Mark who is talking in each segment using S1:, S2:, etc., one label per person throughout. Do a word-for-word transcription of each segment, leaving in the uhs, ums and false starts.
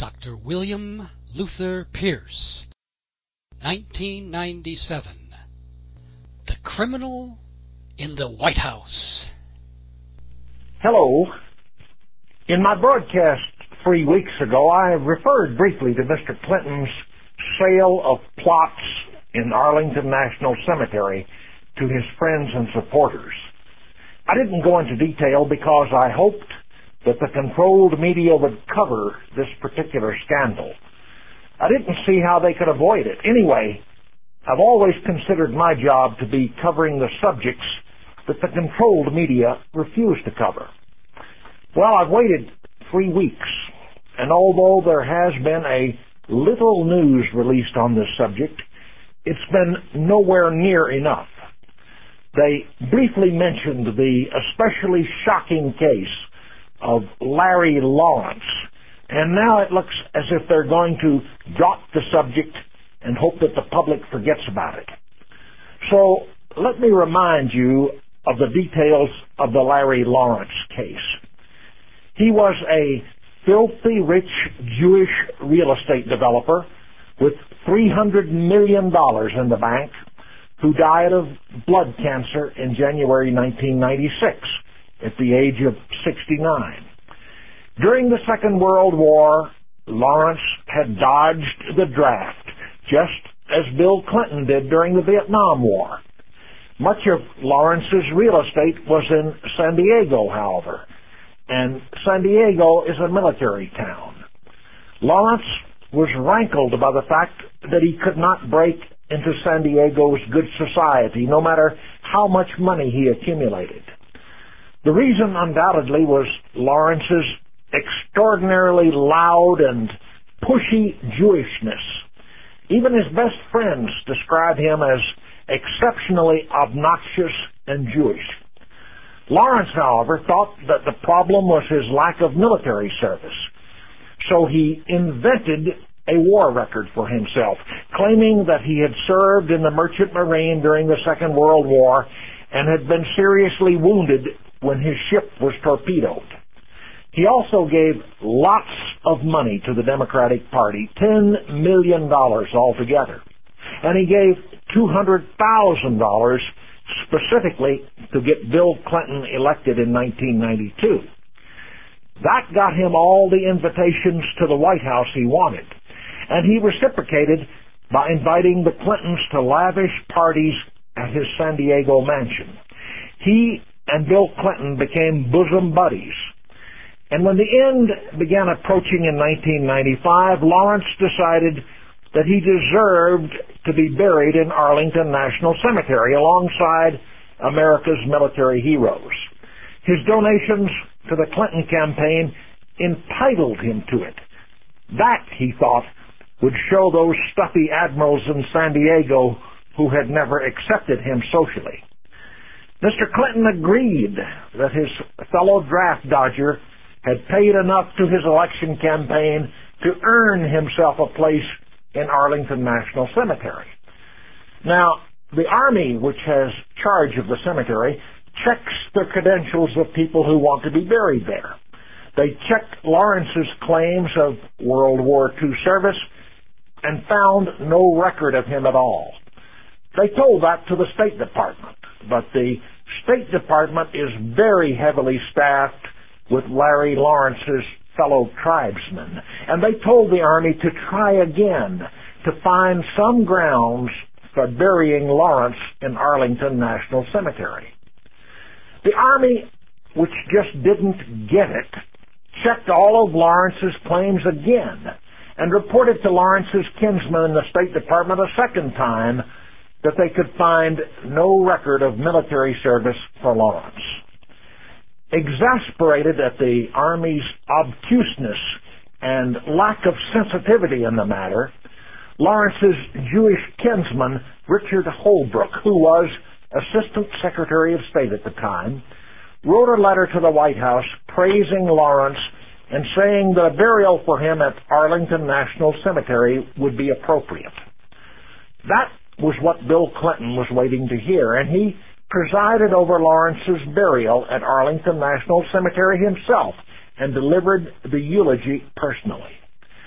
S1: Doctor William Luther Pierce, nineteen ninety-seven. The Criminal in the White House.
S2: Hello. In my broadcast three weeks ago, I referred briefly to Mister Clinton's sale of plots in Arlington National Cemetery to his friends and supporters. I didn't go into detail because I hoped that the controlled media would cover this particular scandal. I didn't see how they could avoid it. Anyway, I've always considered my job to be covering the subjects that the controlled media refuse to cover. Well, I've waited three weeks, and although there has been a little news released on this subject, it's been nowhere near enough. They briefly mentioned the especially shocking case of Larry Lawrence, and now it looks as if they're going to drop the subject and hope that the public forgets about it. So let me remind you of the details of the Larry Lawrence case. He was a filthy rich Jewish real estate developer with three hundred million dollars in the bank who died of blood cancer in January nineteen ninety-six at the age of sixty-nine. During the Second World War, Lawrence had dodged the draft, just as Bill Clinton did during the Vietnam War. Much of Lawrence's real estate was in San Diego, however, and San Diego is a military town. Lawrence was rankled by the fact that he could not break into San Diego's good society, no matter how much money he accumulated. The reason undoubtedly was Lawrence's extraordinarily loud and pushy Jewishness. Even his best friends describe him as exceptionally obnoxious and Jewish. Lawrence, however, thought that the problem was his lack of military service, so he invented a war record for himself, claiming that he had served in the Merchant Marine during the Second World War and had been seriously wounded when his ship was torpedoed. He also gave lots of money to the Democratic Party, ten million dollars altogether, and he gave two hundred thousand dollars specifically to get Bill Clinton elected in nineteen ninety-two. That got him all the invitations to the White House he wanted, and he reciprocated by inviting the Clintons to lavish parties at his San Diego mansion. He and Bill Clinton became bosom buddies. And when the end began approaching in nineteen ninety-five, Lawrence decided that he deserved to be buried in Arlington National Cemetery alongside America's military heroes. His donations to the Clinton campaign entitled him to it. That, he thought, would show those stuffy admirals in San Diego who had never accepted him socially. Mister Clinton agreed that his fellow draft dodger had paid enough to his election campaign to earn himself a place in Arlington National Cemetery. Now, the Army, which has charge of the cemetery, checks the credentials of people who want to be buried there. They checked Lawrence's claims of World War Two service and found no record of him at all. They told that to the State Department, but the State Department is very heavily staffed with Larry Lawrence's fellow tribesmen, and they told the Army to try again to find some grounds for burying Lawrence in Arlington National Cemetery. The Army, which just didn't get it, checked all of Lawrence's claims again and reported to Lawrence's kinsmen in the State Department a second time that they could find no record of military service for Lawrence. Exasperated at the Army's obtuseness and lack of sensitivity in the matter, Lawrence's Jewish kinsman, Richard Holbrooke, who was Assistant Secretary of State at the time, wrote a letter to the White House praising Lawrence and saying that a burial for him at Arlington National Cemetery would be appropriate. That was what Bill Clinton was waiting to hear, and he presided over Lawrence's burial at Arlington National Cemetery himself and delivered the eulogy personally.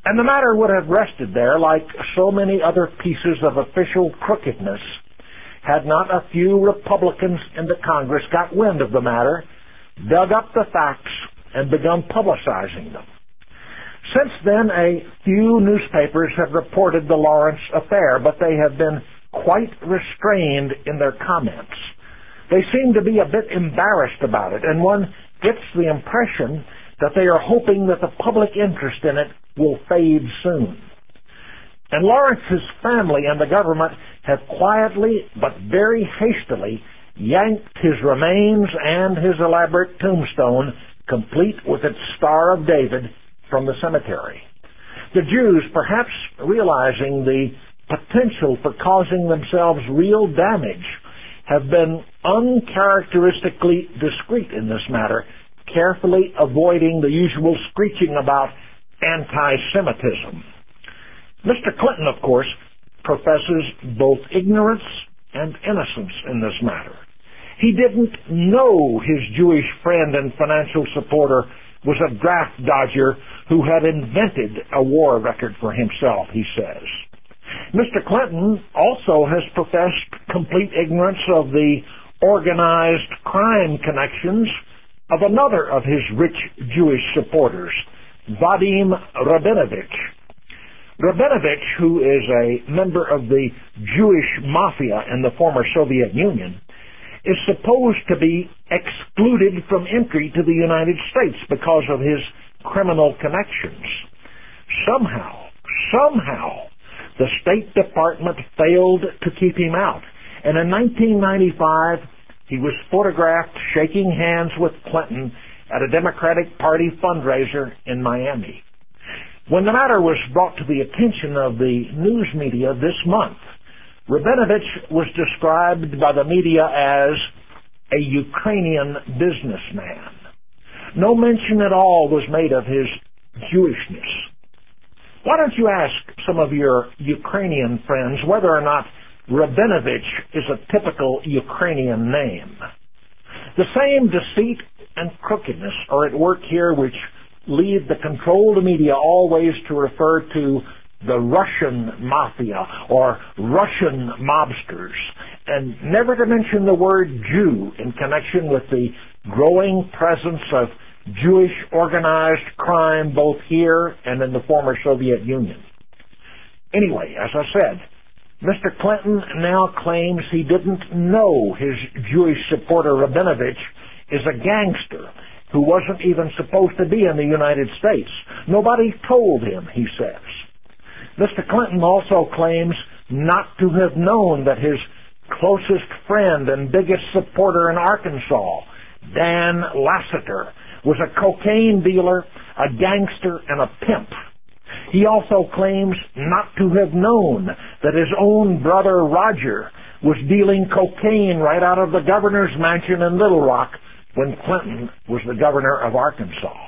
S2: And the matter would have rested there like so many other pieces of official crookedness had not a few Republicans in the Congress got wind of the matter, dug up the facts, and begun publicizing them. Since then, a few newspapers have reported the Lawrence affair, but they have been quite restrained in their comments. They seem to be a bit embarrassed about it, and one gets the impression that they are hoping that the public interest in it will fade soon. And Lawrence's family and the government have quietly but very hastily yanked his remains and his elaborate tombstone, complete with its Star of David, from the cemetery. The Jews, perhaps realizing the potential for causing themselves real damage, have been uncharacteristically discreet in this matter, carefully avoiding the usual screeching about anti-Semitism. Mister Clinton, of course, professes both ignorance and innocence in this matter. He didn't know his Jewish friend and financial supporter was a draft dodger who had invented a war record for himself, he says. Mister Clinton also has professed complete ignorance of the organized crime connections of another of his rich Jewish supporters, Vadim Rabinovich. Rabinovich, who is a member of the Jewish mafia in the former Soviet Union, is supposed to be excluded from entry to the United States because of his criminal connections. Somehow, somehow, the State Department failed to keep him out, and in nineteen ninety-five, he was photographed shaking hands with Clinton at a Democratic Party fundraiser in Miami. When the matter was brought to the attention of the news media this month, Rabinovich was described by the media as a Ukrainian businessman. No mention at all was made of his Jewishness. Why don't you ask some of your Ukrainian friends whether or not Rabinovich is a typical Ukrainian name? The same deceit and crookedness are at work here which lead the controlled media always to refer to the Russian mafia or Russian mobsters, and never to mention the word Jew in connection with the growing presence of Jewish organized crime both here and in the former Soviet Union. Anyway, as I said, Mister Clinton now claims he didn't know his Jewish supporter Rabinovich is a gangster who wasn't even supposed to be in the United States. Nobody told him, he says. Mister Clinton also claims not to have known that his closest friend and biggest supporter in Arkansas, Dan Lassiter, was a cocaine dealer, a gangster, and a pimp. He also claims not to have known that his own brother Roger was dealing cocaine right out of the governor's mansion in Little Rock when Clinton was the governor of Arkansas.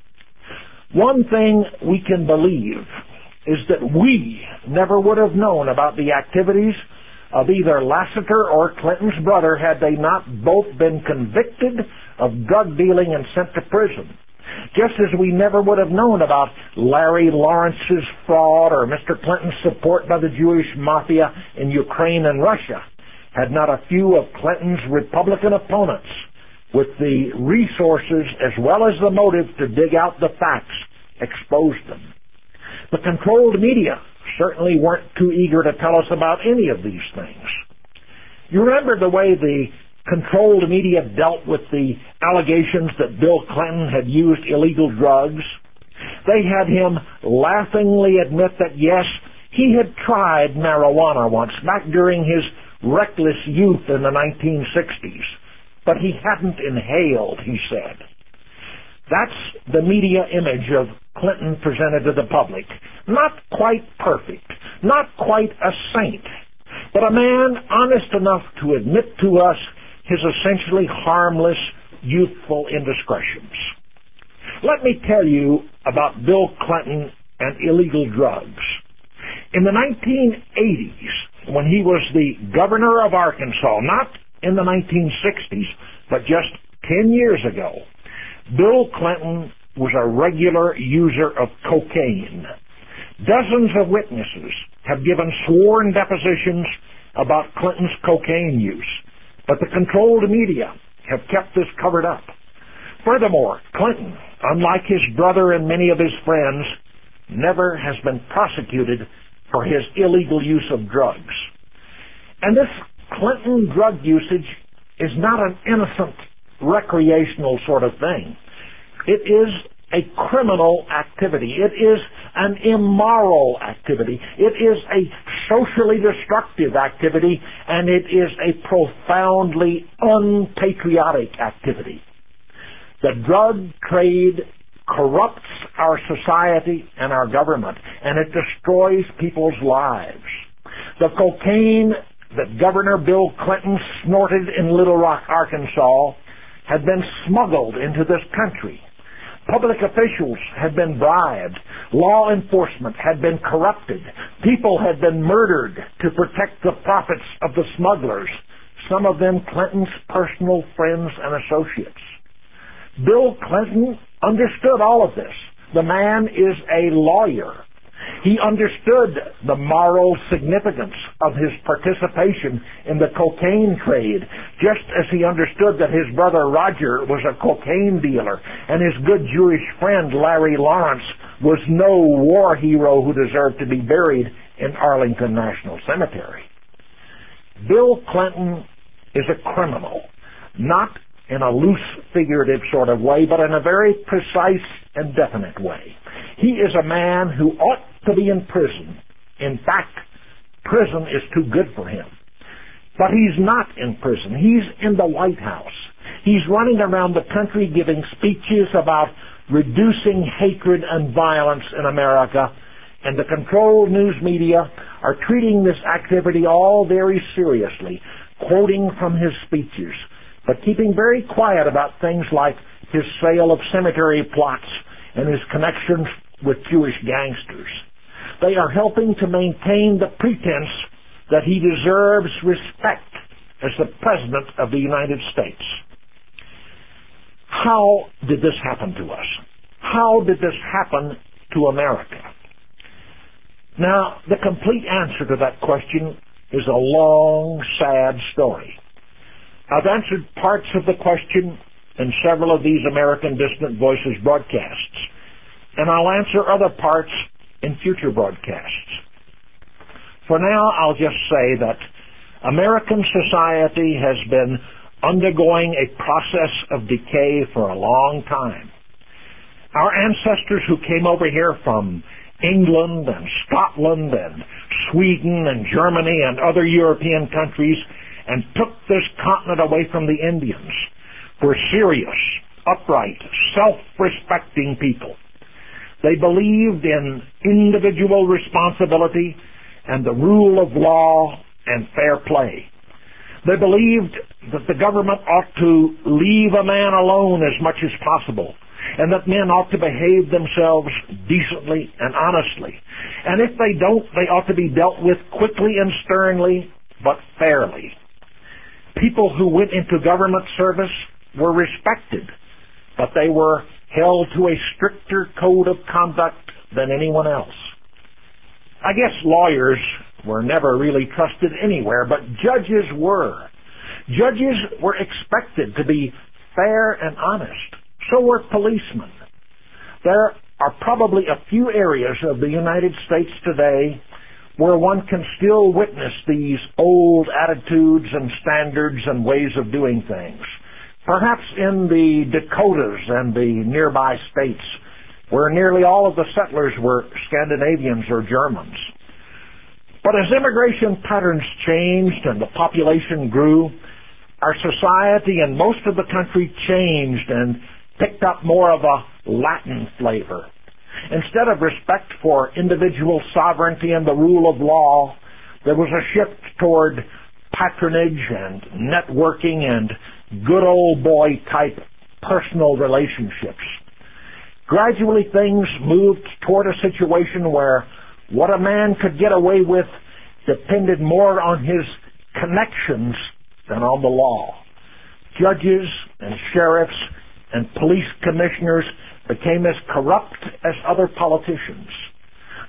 S2: One thing we can believe is that we never would have known about the activities of either Lassiter or Clinton's brother had they not both been convicted of drug dealing and sent to prison. Just as we never would have known about Larry Lawrence's fraud or Mister Clinton's support by the Jewish mafia in Ukraine and Russia, had not a few of Clinton's Republican opponents, with the resources as well as the motive to dig out the facts, exposed them. The controlled media certainly weren't too eager to tell us about any of these things. You remember the way the controlled media dealt with the allegations that Bill Clinton had used illegal drugs? They had him laughingly admit that, yes, he had tried marijuana once, back during his reckless youth in the nineteen sixties, but he hadn't inhaled, he said. That's the media image of Clinton presented to the public. Not quite perfect, not quite a saint, but a man honest enough to admit to us his essentially harmless, youthful indiscretions. Let me tell you about Bill Clinton and illegal drugs. In the nineteen eighties, when he was the governor of Arkansas, not in the nineteen sixties, but just ten years ago, Bill Clinton was a regular user of cocaine. Dozens of witnesses have given sworn depositions about Clinton's cocaine use, but the controlled media have kept this covered up. Furthermore, Clinton, unlike his brother and many of his friends, never has been prosecuted for his illegal use of drugs. And this Clinton drug usage is not an innocent, recreational sort of thing. It is a criminal activity. It is an immoral activity. It is a socially destructive activity, and it is a profoundly unpatriotic activity. The drug trade corrupts our society and our government, and it destroys people's lives. The cocaine that Governor Bill Clinton snorted in Little Rock, Arkansas, had been smuggled into this country. Public officials had been bribed. Law enforcement had been corrupted. People had been murdered to protect the profits of the smugglers, some of them Clinton's personal friends and associates. Bill Clinton understood all of this. The man is a lawyer. He understood the moral significance of his participation in the cocaine trade, just as he understood that his brother Roger was a cocaine dealer and his good Jewish friend Larry Lawrence was no war hero who deserved to be buried in Arlington National Cemetery. Bill Clinton is a criminal, not in a loose, figurative sort of way, but in a very precise and definite way. He is a man who ought to be in prison. In fact, prison is too good for him. But he's not in prison. He's in the White House. He's running around the country giving speeches about reducing hatred and violence in America, and the controlled news media are treating this activity all very seriously, quoting from his speeches, but keeping very quiet about things like his sale of cemetery plots and his connections with Jewish gangsters. They are helping to maintain the pretense that he deserves respect as the President of the United States. How did this happen to us? How did this happen to America? Now, the complete answer to that question is a long, sad story. I've answered parts of the question in several of these American Dissident Voices broadcasts, and I'll answer other parts in future broadcasts. For now, I'll just say that American society has been undergoing a process of decay for a long time. Our ancestors who came over here from England and Scotland and Sweden and Germany and other European countries and took this continent away from the Indians were serious, upright, self-respecting people. They believed in individual responsibility and the rule of law and fair play. They believed that the government ought to leave a man alone as much as possible, and that men ought to behave themselves decently and honestly. And if they don't, they ought to be dealt with quickly and sternly, but fairly. People who went into government service were respected, but they were held to a stricter code of conduct than anyone else. I guess lawyers were never really trusted anywhere, but judges were. Judges were expected to be fair and honest. So were policemen. There are probably a few areas of the United States today where one can still witness these old attitudes and standards and ways of doing things. Perhaps in the Dakotas and the nearby states, where nearly all of the settlers were Scandinavians or Germans. But as immigration patterns changed and the population grew, our society and most of the country changed and picked up more of a Latin flavor. Instead of respect for individual sovereignty and the rule of law, there was a shift toward patronage and networking and good old boy type personal relationships. Gradually things moved toward a situation where what a man could get away with depended more on his connections than on the law. Judges and sheriffs and police commissioners became as corrupt as other politicians.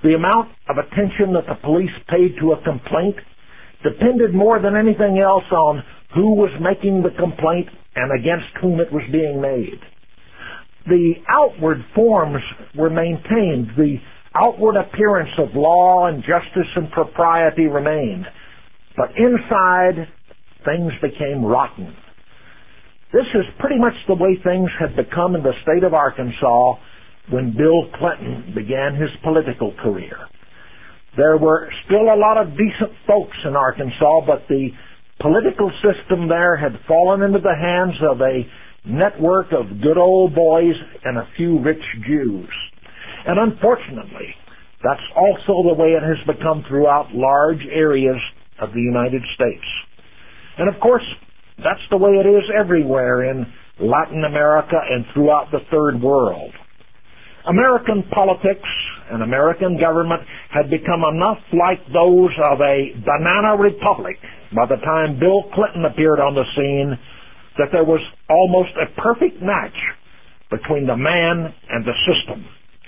S2: The amount of attention that the police paid to a complaint depended more than anything else on who was making the complaint and against whom it was being made. The outward forms were maintained. The outward appearance of law and justice and propriety remained. But inside, things became rotten. This is pretty much the way things had become in the state of Arkansas when Bill Clinton began his political career. There were still a lot of decent folks in Arkansas, but the political system there had fallen into the hands of a network of good old boys and a few rich Jews. And unfortunately, that's also the way it has become throughout large areas of the United States. And of course, that's the way it is everywhere in Latin America and throughout the Third World. American politics and American government had become enough like those of a banana republic by the time Bill Clinton appeared on the scene that there was almost a perfect match between the man and the system.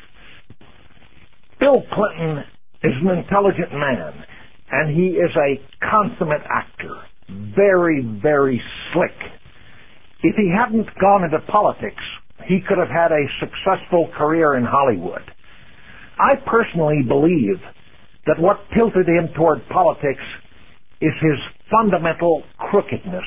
S2: Bill Clinton is an intelligent man, and he is a consummate actor, very, very slick. If he hadn't gone into politics, he could have had a successful career in Hollywood. I personally believe that what tilted him toward politics is his fundamental crookedness.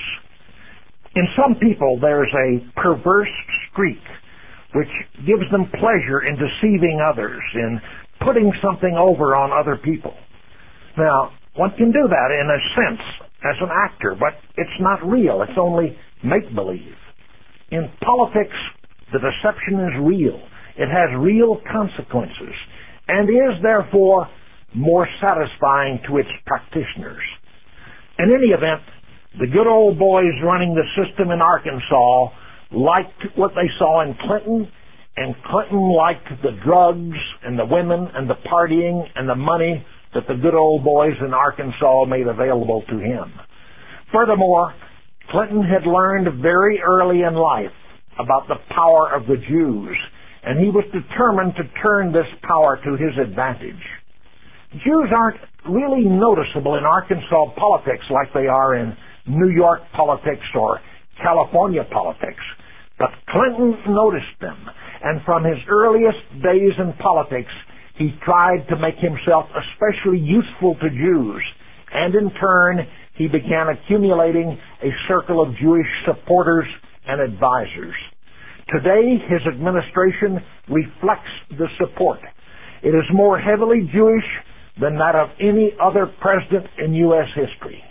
S2: In some people, there's a perverse streak which gives them pleasure in deceiving others, in putting something over on other people. Now, one can do that in a sense as an actor, but it's not real. It's only make-believe. In politics, the deception is real. It has real consequences and is, therefore, more satisfying to its practitioners. In any event, the good old boys running the system in Arkansas liked what they saw in Clinton, and Clinton liked the drugs and the women and the partying and the money that the good old boys in Arkansas made available to him. Furthermore, Clinton had learned very early in life about the power of the Jews, and he was determined to turn this power to his advantage. Jews aren't really noticeable in Arkansas politics like they are in New York politics or California politics, but Clinton noticed them, and from his earliest days in politics, he tried to make himself especially useful to Jews, and in turn, he began accumulating a circle of Jewish supporters and advisors. Today, his administration reflects the support. It is more heavily Jewish than that of any other president in U S history.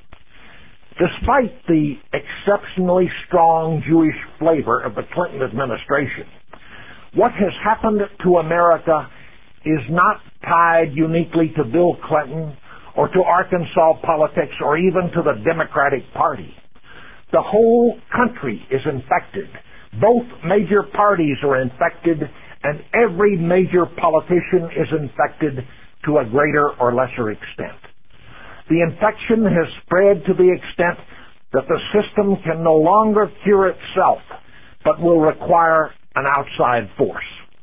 S2: Despite the exceptionally strong Jewish flavor of the Clinton administration, what has happened to America is not tied uniquely to Bill Clinton or to Arkansas politics or even to the Democratic Party. The whole country is infected. Both major parties are infected, and every major politician is infected to a greater or lesser extent. The infection has spread to the extent that the system can no longer cure itself, but will require an outside force.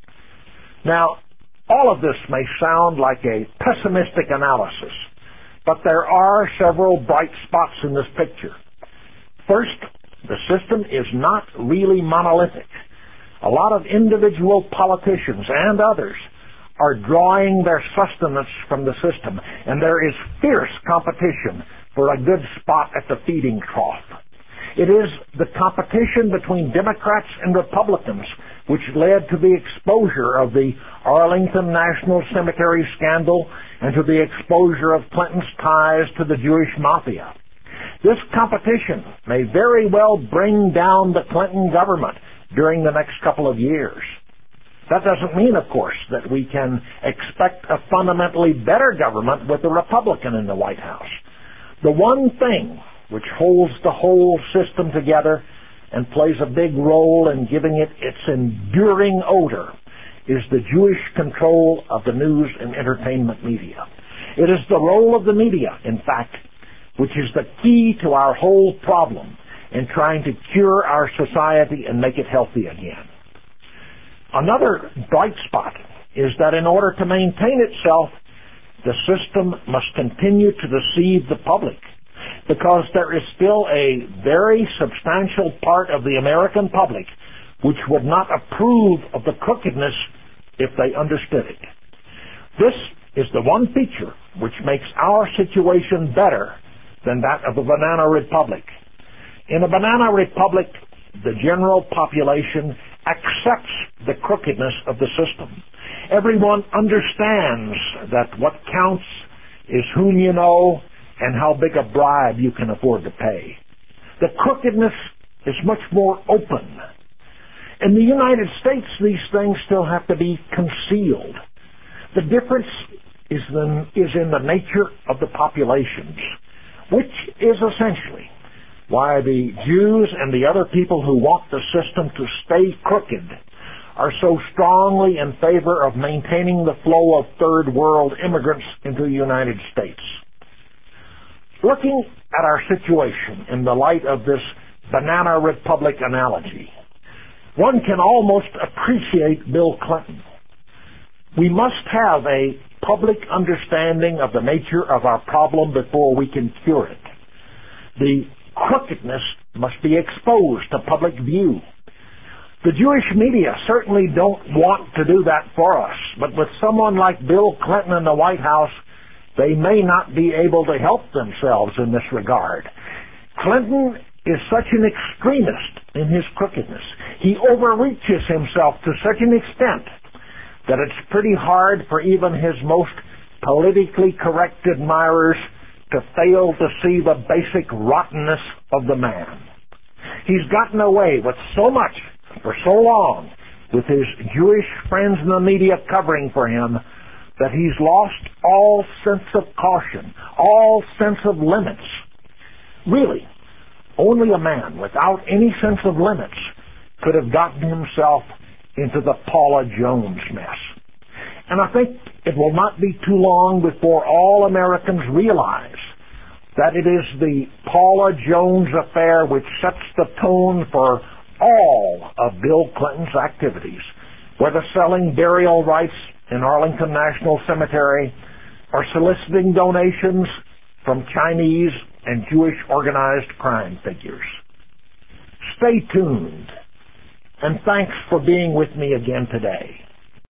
S2: Now, all of this may sound like a pessimistic analysis, but there are several bright spots in this picture. First, the system is not really monolithic. A lot of individual politicians and others are drawing their sustenance from the system, and there is fierce competition for a good spot at the feeding trough. It is the competition between Democrats and Republicans which led to the exposure of the Arlington National Cemetery scandal and to the exposure of Clinton's ties to the Jewish mafia. This competition may very well bring down the Clinton government during the next couple of years. That doesn't mean, of course, that we can expect a fundamentally better government with a Republican in the White House. The one thing which holds the whole system together and plays a big role in giving it its enduring odor is the Jewish control of the news and entertainment media. It is the role of the media, in fact, which is the key to our whole problem in trying to cure our society and make it healthy again. Another bright spot is that in order to maintain itself, the system must continue to deceive the public, because there is still a very substantial part of the American public which would not approve of the crookedness if they understood it. This is the one feature which makes our situation better than that of a banana republic. In a banana republic, the general population accepts the crookedness of the system. Everyone understands that what counts is whom you know and how big a bribe you can afford to pay. The crookedness is much more open. In the United States, these things still have to be concealed. The difference is in, is in the nature of the populations, which is essentially why the Jews and the other people who want the system to stay crooked are so strongly in favor of maintaining the flow of third world immigrants into the United States. Looking at our situation in the light of this banana republic analogy, one can almost appreciate Bill Clinton. We must have a public understanding of the nature of our problem before we can cure it. The crookedness must be exposed to public view. The Jewish media certainly don't want to do that for us, but with someone like Bill Clinton in the White House, they may not be able to help themselves in this regard. Clinton is such an extremist in his crookedness. He overreaches himself to such an extent that it's pretty hard for even his most politically correct admirers to fail to see the basic rottenness of the man. He's gotten away with so much for so long with his Jewish friends in the media covering for him that he's lost all sense of caution, all sense of limits. Really, only a man without any sense of limits could have gotten himself into the Paula Jones mess. And I think it will not be too long before all Americans realize that it is the Paula Jones affair which sets the tone for all of Bill Clinton's activities, whether selling burial rights in Arlington National Cemetery or soliciting donations from Chinese and Jewish organized crime figures. Stay tuned, and thanks for being with me again today.